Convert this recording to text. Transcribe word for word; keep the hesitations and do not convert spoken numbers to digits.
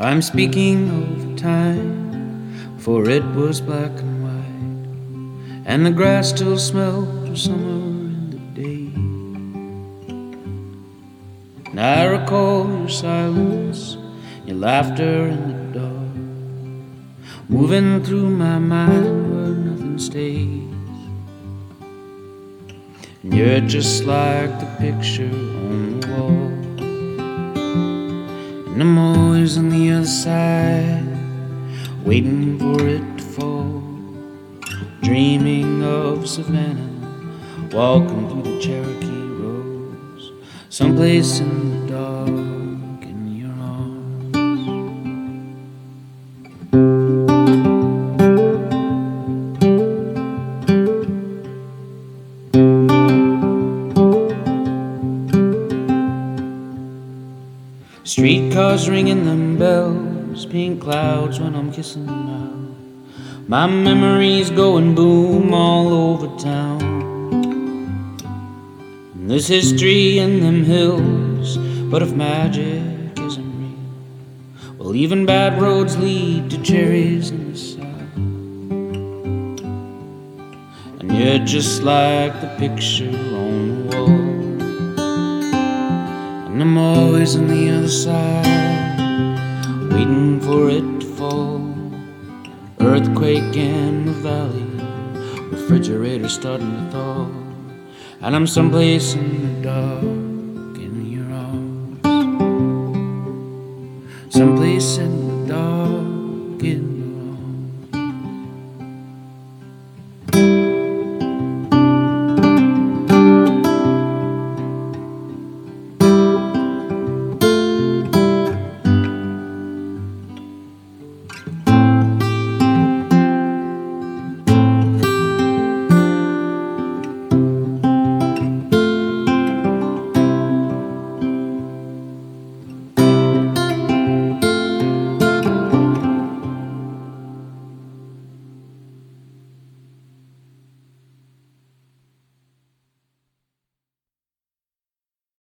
I'm speaking of time, for it was black and white, and the grass still smelled of summer in the day. And I recall your silence, your laughter in the dark, moving through my mind where nothing stays. And you're just like the picture on the wall, and I'm always on the other side, waiting for it to fall, dreaming of Savannah, walking through the Cherokee roads, someplace in the dark in your arms. Streetcars ringing them bells, pink clouds when I'm kissing now. My memories going boom all over town. And there's history in them hills, but if magic isn't real, well, even bad roads lead to cherries in the south. And you're just like the picture on the wall, and I'm always on the other side, waiting for it to fall. Earthquake in the valley, refrigerator starting to thaw, and I'm someplace in the dark in your arms. Someplace in the dark in